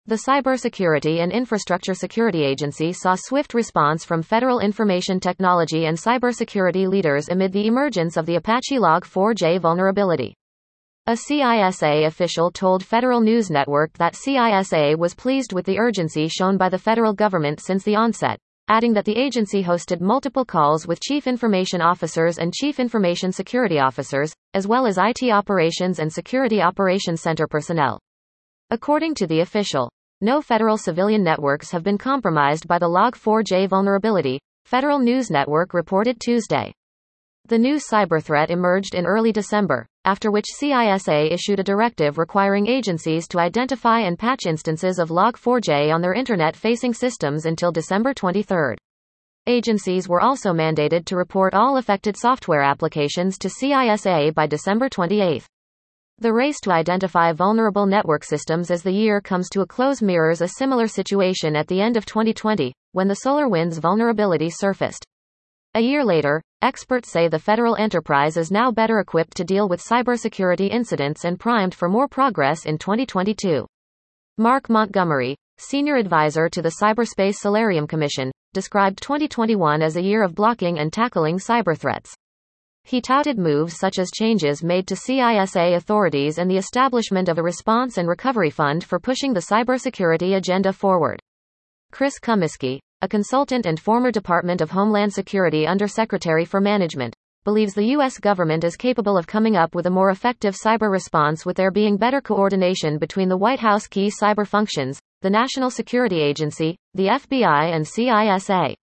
The Cybersecurity and Infrastructure Security Agency saw swift response from federal information technology and cybersecurity leaders amid the emergence of the Apache Log4j vulnerability. A CISA official told Federal News Network that CISA was pleased with the urgency shown by the federal government since the onset, adding that the agency hosted multiple calls with chief information officers and chief information security officers, as well as IT operations and security operations center personnel. According to the official, no federal civilian networks have been compromised by the Log4j vulnerability, Federal News Network reported Tuesday. The new cyber threat emerged in early December, after which CISA issued a directive requiring agencies to identify and patch instances of Log4j on their internet-facing systems until December 23. Agencies were also mandated to report all affected software applications to CISA by December 28. The race to identify vulnerable network systems as the year comes to a close mirrors a similar situation at the end of 2020, when the SolarWinds vulnerability surfaced. A year later, experts say the federal enterprise is now better equipped to deal with cybersecurity incidents and primed for more progress in 2022. Mark Montgomery, senior advisor to the Cyberspace Solarium Commission, described 2021 as a year of blocking and tackling cyber threats. He touted moves such as changes made to CISA authorities and the establishment of a response and recovery fund for pushing the cybersecurity agenda forward. Chris Comiskey, a consultant and former Department of Homeland Security Undersecretary for Management, believes the U.S. government is capable of coming up with a more effective cyber response with there being better coordination between the White House key cyber functions, the National Security Agency, the FBI and CISA.